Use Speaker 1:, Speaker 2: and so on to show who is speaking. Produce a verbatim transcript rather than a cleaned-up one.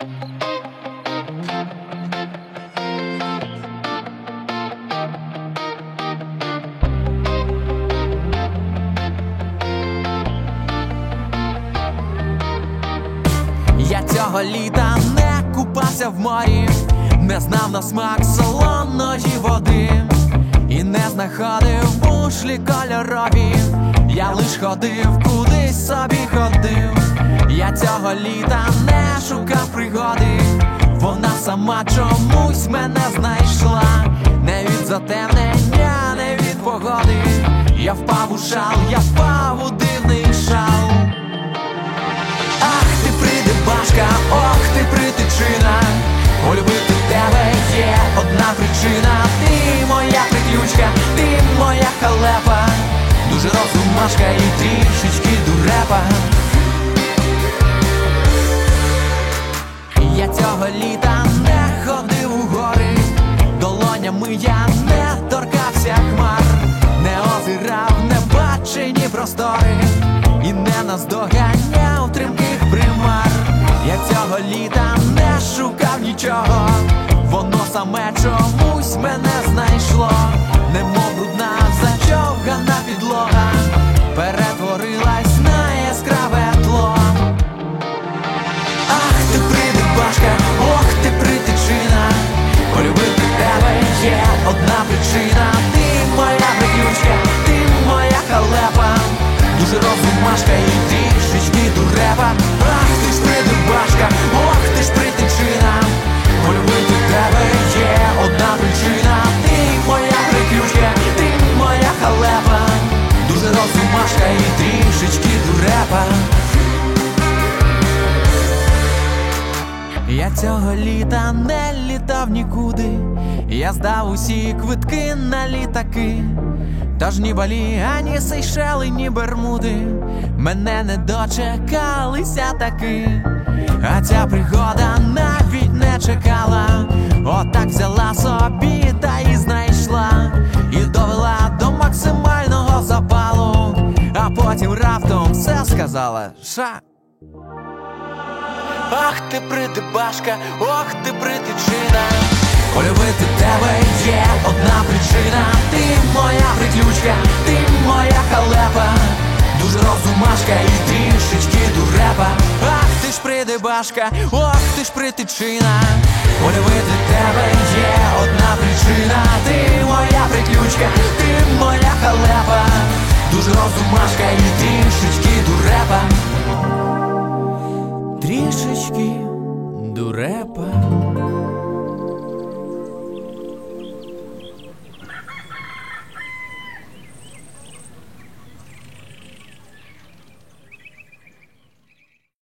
Speaker 1: Я цього літа не купався в морі, не знав на смак солоної води і не знаходив бушлі кольорові. Я лиш ходив, кудись собі ходив. Я цього літа не шукав пригоди, вона сама чомусь мене знайшла. Не від затемнення, не від погоди. Я впав у шал, я впав у дивний шал. Ах ти придебашка, ох ти притичина, полюбити тебе є одна причина. Ти моя приключка, ти моя халепа, дуже розумашка і трішечки дурепа. Я цього літа не ходив у гори, долонями я не торкався хмар, не озирав небачені простори і не наздоганяв тримких примар. Я цього літа не шукав нічого, воно саме чомусь мене знайшло. Немов брудна зачовгана підлога перетворилась на яскраве тло. Ах ти придебашка, ох ти притичина, полюбити тебе є одна причина. Ти моя приключка, ти моя халепа, дуже розумашка і трішечки дурепа. Ах ти ж придебашка, ох ти ж притичина, полюбити тебе є одна причина. Ти моя приключка, ти моя халепа, дуже розумашка і трішечки дурепа. Я цього літа не літав нікуди, я здав усі квитки на літаки. Тож ні Балі, ані Сейшели, ні Бермуди мене не дочекалися таки. А ця пригода навіть не чекала, отак взяла собі та й знайшла, і довела до максимального запалу, а потім раптом все сказала ша. Ах ти придебашка, ох ти притичина, полюбити тебе є одна причина. Ти моя приключка, ти моя халепа, дуже розумашка і трішечки дурепа. Ах ти ж придебашка, ох ти ж притичина, полюбити тебе є одна причина. Ти моя приключка, ти моя халепа, дуже розумашка і трішечки дурепа. Трішечки дурепа.